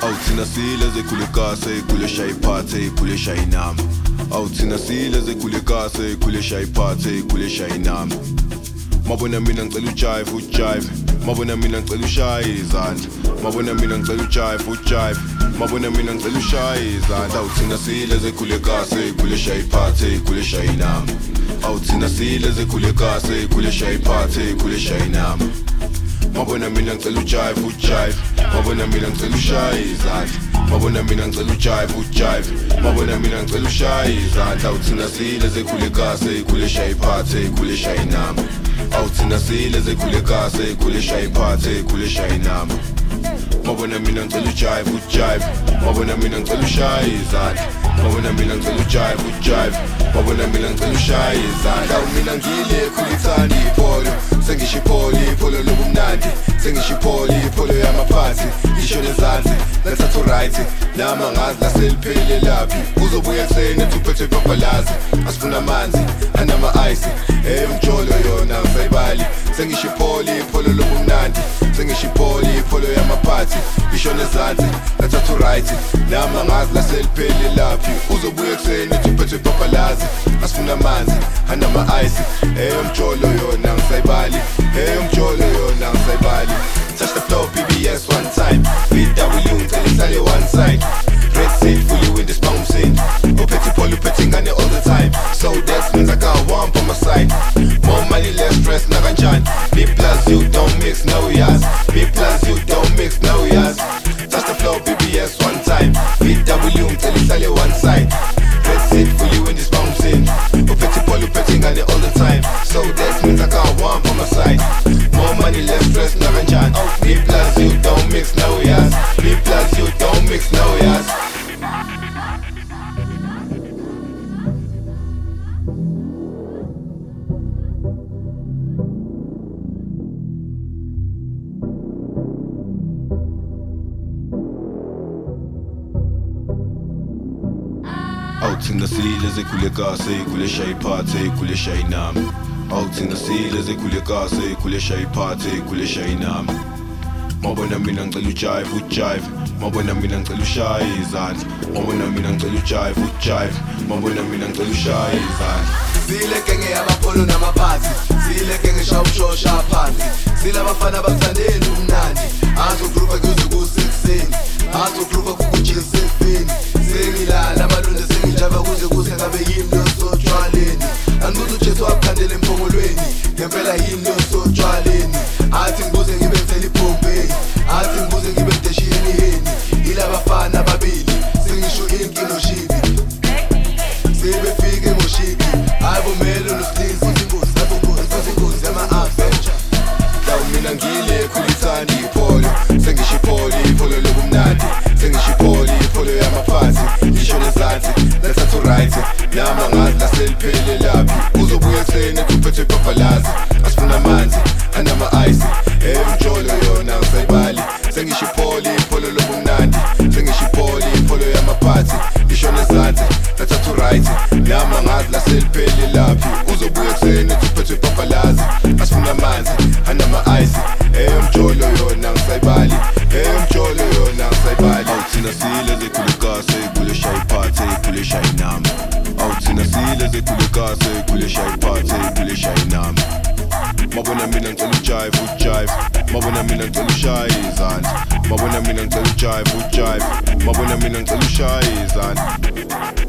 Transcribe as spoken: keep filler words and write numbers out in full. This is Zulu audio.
Awuthina sile zekhule kase ikhule shaya iphathe ikhule shaya inamba. Awuthina sile zekhule kase ikhule shaya iphathe ikhule shaya inamba. Mabona mina ngicela ujive ujive, mabona mina ngicela ushaye izandla, mabona mina ngicela ujive ujive, mabona mina ngicela ushaye izandla. Awuthina sile zekhule kase ikhule shaya iphathe ikhule shaya inamba. Awuthina sile zekhule kase ikhule shaya iphathe ikhule shaya inamba. Mabona mina ngicela ujive ujive, mabona mina ngicela ushaye izandla, mabona mina ngicela ujive ujive, mabona mina ngicela ushaye izandla. Awuthina sile zekhule kase ikhule shaya iphathe ikhule shaya inamba. Awuthina sile zekhule kase ikhule shaya iphathe ikhule shaya inamba. Mabona mina ngicela ujive ujive, mabona mina ngicela ushaye izandla, mabona mina ngicela ujive ujive, mabona mina ngicela ushaye izandla. Mina ngile khulithani ipolo, sengisho ipolo ipolo lobumnandi, sengisho ipolo ipolo yamaphathi, isho nezansi lethatha uright, nama ngazi laseliphelele laphi. Uzobuya ekuseni ethi uphethwe ipapalazi, asifuna amanzi anama ice, eyo mjolo yona ngisayibali. Sengisho ipolo ipolo lobumnandi, sengisho ipolo ipolo yamaphathi, isho nezansi lethatha uright, nama ngazi laseliphelele laphi. Uzobuya ekuseni ethi uphethwe ipapalazi, asifuna amanzi anama ice, eyo mjolo yona ngisayibali, eyo mjolo yona ngisayibali. Touch the floor, B B S one time, V W ngicela ihlale one side, red seat fully in this bounce scene. Uphethe ipolo uphethe ingane all the time, so that means I got one on my side. More money less stress nakanjani, B plus you don't mix no yas, B plus you don't mix no yas. Touch the floor, B B S one time, V W ngicela ihlale one side, red seat fully in this bounce scene. Uphethe ipolo uphethe ingane all the time, so that means I got one on my side. More money less stress nakanjani, B plus you don't mix no yas, B plus you don't mix no yas. Awuthina sile zekhule kase ikhule shaya iphathe ikhule shaya inamba. Awuthina sile zekhule kase ikhule shaya iphathe ikhule shaya inamba. Mabona mina ngicela ujive ujive, mabona mina ngicela ushaye izandla, mabona mina ngicela ujive ujive, mabona mina ngicela ushaye izandla. Sile genge yamapolo namaphathi, sile genge shawushosha phansi, sile abafana bakuthandeni umnandi, azogrupa kuze kusekuseni, azogrupa kukujika sefeni. Sengilala amalonda sengijava kuze kuze ngabe yini losotshwaleni, angibuza uJesu wakukhandela empongolweni, ngempela yini losotshwaleni. Athi ngibuze ngibe ngithela iPompey, athi ngibuze ngibe ngideshiyeni heni, yila abafana ababili sengisho inki noshibi, sebefike ngoshibi, hayi bomelo noslizi, ingozi ingozi ingozi yama-abs. Lawu mina ngile khulithani ipolo, sengisho ipolo ipolo lobumnandi, sengisho ipolo ipolo yamaphathi, isho nezansi lethatha uright, nama ngazi laseliphelele laphi. Uzobuya ekuseni ethi uphethwe ipapalazi, asifuna amanzi anama ice, eyo mjolo yona ngisayibali. Sengisho ipolo ipolo lobumnandi, sengisho ipolo ipolo yamaphathi, isho nezansi lethatha uright, nama ngazi laseliphelele laphi. Uzobuya ekuseni ethi uphethwe ipapalazi, asifuna amanzi anama ice, eyo mjolo yona ngisayibali, eyo mjolo yona ngisayibali. Awuthina sile zekhule kase ikhule shaya iphathe ikhule shaya inamba. Awuthina sile zekhule kase ikhule shaya iphathe ikhule shaya inamba. Mabona mina ngicela ujive ujive, mabona mina ngicela ushaye izandla, mabona mina ngicela ujive ujive, mabona mina ngicela ushaye izandla.